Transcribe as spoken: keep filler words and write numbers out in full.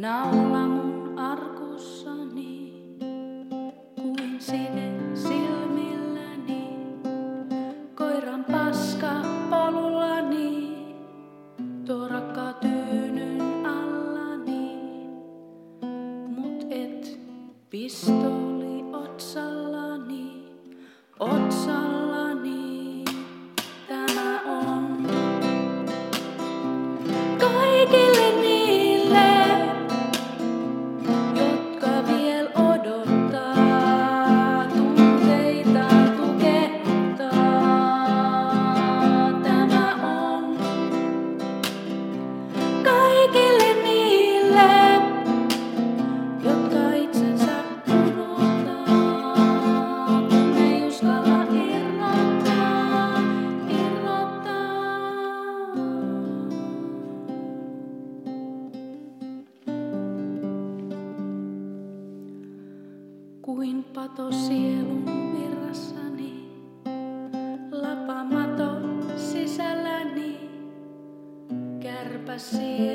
naula mun arkussani, kuin side silmilläni, koiran paska polullani, torakka tyynyn allani, mut et pistoli otsallani, otsallani. Tämä on kaikille niille, jotka viel odottaa tunteita tukehtaa. Tämä on kaikille niille, jotka itsensä unohtaa, kun ei uskalla irrottaa, irrottaa. Kuin pato sielun virrassani, lapamato sisälläni, kärpä sielu.